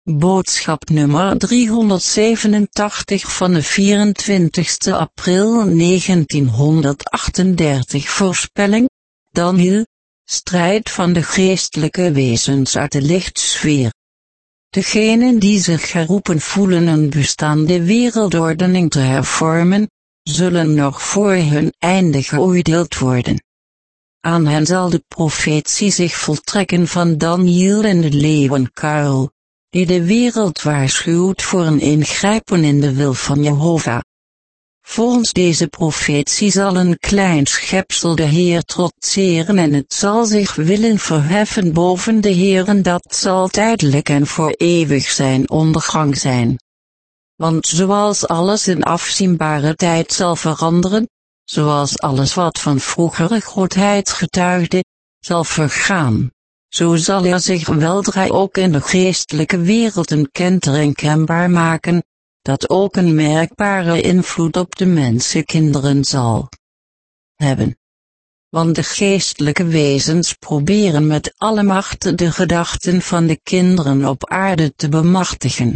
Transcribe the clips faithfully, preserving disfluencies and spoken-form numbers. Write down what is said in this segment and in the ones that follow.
Boodschap nummer driehonderdzevenentachtig van de vierentwintigste april negentienhonderdachtendertig. Voorspelling, Daniel, strijd van de geestelijke wezens uit de lichtsfeer. Degenen die zich geroepen voelen een bestaande wereldordening te hervormen, zullen nog voor hun einde geoordeeld worden. Aan hen zal de profetie zich voltrekken van Daniel in de leeuwenkuil, die de wereld waarschuwt voor een ingrijpen in de wil van Jehovah. Volgens deze profetie zal een klein schepsel de Heer trotseren en het zal zich willen verheffen boven de Heer en dat zal tijdelijk en voor eeuwig zijn ondergang zijn. Want zoals alles in afzienbare tijd zal veranderen, zoals alles wat van vroegere godheid getuigde, zal vergaan, zo zal er zich weldra ook in de geestelijke wereld een kentering kenbaar maken, dat ook een merkbare invloed op de mensenkinderen zal hebben. Want de geestelijke wezens proberen met alle macht de gedachten van de kinderen op aarde te bemachtigen.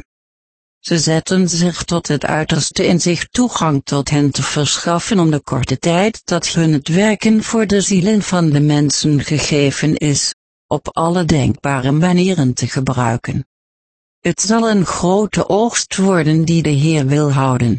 Ze zetten zich tot het uiterste in zich toegang tot hen te verschaffen om de korte tijd dat hun het werken voor de zielen van de mensen gegeven is, op alle denkbare manieren te gebruiken. Het zal een grote oogst worden die de Heer wil houden.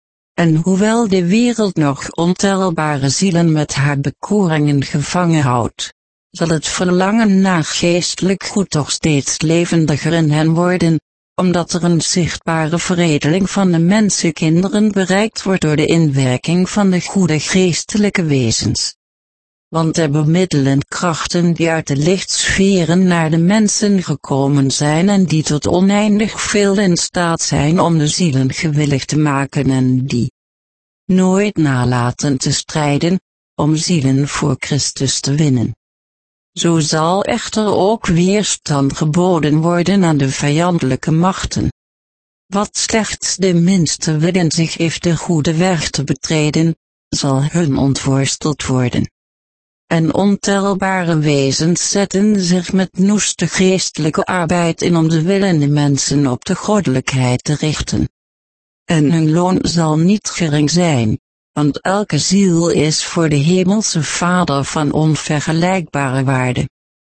En hoewel de wereld nog ontelbare zielen met haar bekoringen gevangen houdt, zal het verlangen naar geestelijk goed toch steeds levendiger in hen worden, omdat er een zichtbare veredeling van de mensenkinderen bereikt wordt door de inwerking van de goede geestelijke wezens. Want er bemiddelen krachten die uit de lichtsferen naar de mensen gekomen zijn en die tot oneindig veel in staat zijn om de zielen gewillig te maken en die nooit nalaten te strijden, om zielen voor Christus te winnen. Zo zal echter ook weerstand geboden worden aan de vijandelijke machten. Wat slechts de minste willen zich heeft de goede weg te betreden, zal hun ontworsteld worden. En ontelbare wezens zetten zich met noeste geestelijke arbeid in om de willende mensen op de goddelijkheid te richten. En hun loon zal niet gering zijn, want elke ziel is voor de hemelse Vader van onvergelijkbare waarde.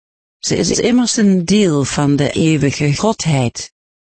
Ze is immers een deel van de eeuwige Godheid.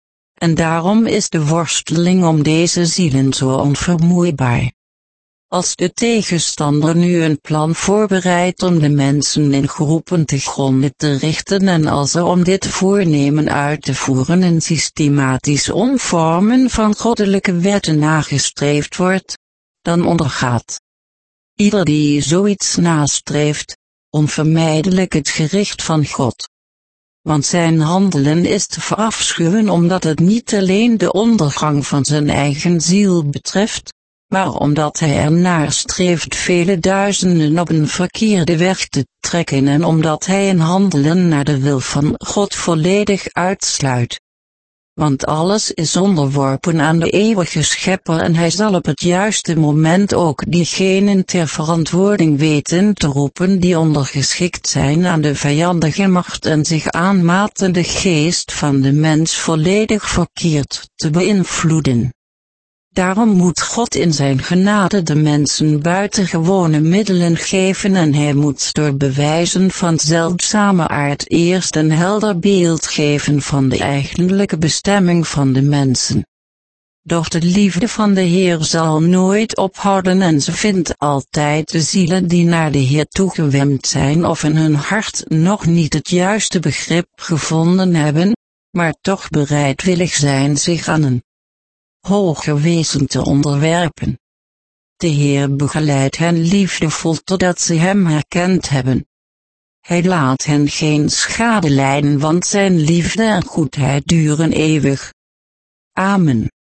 En daarom is de worsteling om deze zielen zo onvermoeibaar. Als de tegenstander nu een plan voorbereidt om de mensen in groepen te gronden te richten en als er om dit voornemen uit te voeren een systematisch omvormen van goddelijke wetten nagestreefd wordt, dan ondergaat ieder die zoiets nastreeft, onvermijdelijk het gericht van God. Want zijn handelen is te verafschuwen omdat het niet alleen de ondergang van zijn eigen ziel betreft, maar omdat hij ernaar streeft vele duizenden op een verkeerde weg te trekken en omdat hij een handelen naar de wil van God volledig uitsluit. Want alles is onderworpen aan de eeuwige Schepper en hij zal op het juiste moment ook diegenen ter verantwoording weten te roepen die ondergeschikt zijn aan de vijandige macht en zich aanmaten de geest van de mens volledig verkeerd te beïnvloeden. Daarom moet God in zijn genade de mensen buitengewone middelen geven en hij moet door bewijzen van zeldzame aard eerst een helder beeld geven van de eigenlijke bestemming van de mensen. Doch de liefde van de Heer zal nooit ophouden en ze vindt altijd de zielen die naar de Heer toegewend zijn of in hun hart nog niet het juiste begrip gevonden hebben, maar toch bereidwillig zijn zich aan een hoger wezen te onderwerpen. De Heer begeleidt hen liefdevol totdat ze hem herkend hebben. Hij laat hen geen schade lijden, want zijn liefde en goedheid duren eeuwig. Amen.